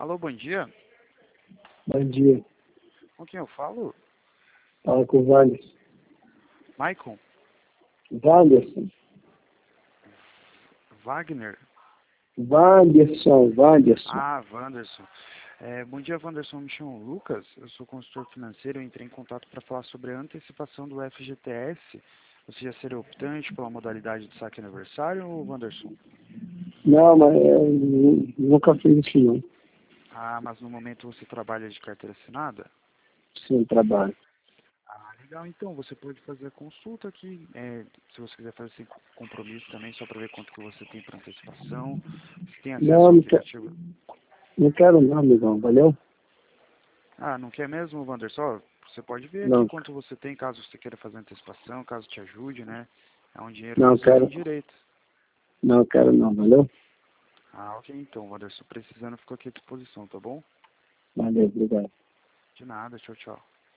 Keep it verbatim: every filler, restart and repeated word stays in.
Alô, bom dia. Bom dia. Com quem eu falo? Fala com o Wanderson. Maicon? Wanderson. Wagner? Wanderson, Wanderson. Ah, Wanderson. É, bom dia, Wanderson. Me chamo Lucas. Eu sou consultor financeiro. Eu entrei em contato para falar sobre a antecipação do F G T S. Você já seria optante pela modalidade de saque aniversário, Wanderson? Não, mas eu nunca fiz isso não. Ah, mas no momento você trabalha de carteira assinada? Sim, trabalho. Ah, legal. Então, você pode fazer a consulta aqui, é, se você quiser fazer sem compromisso também, só para ver quanto que você tem para antecipação. Você tem acesso Não, ao não, quer, aplicativo? não quero não, amigão. Valeu? Ah, não quer mesmo, Wanderson? Você pode ver aqui Não, quanto você tem, caso você queira fazer antecipação, caso te ajude, né? É um dinheiro que não você tem quero. direito. Não quero não, valeu? Ah, ok, então, Wanderson. Precisando, ficou aqui à disposição, tá bom? Valeu, obrigado. De nada, tchau, tchau.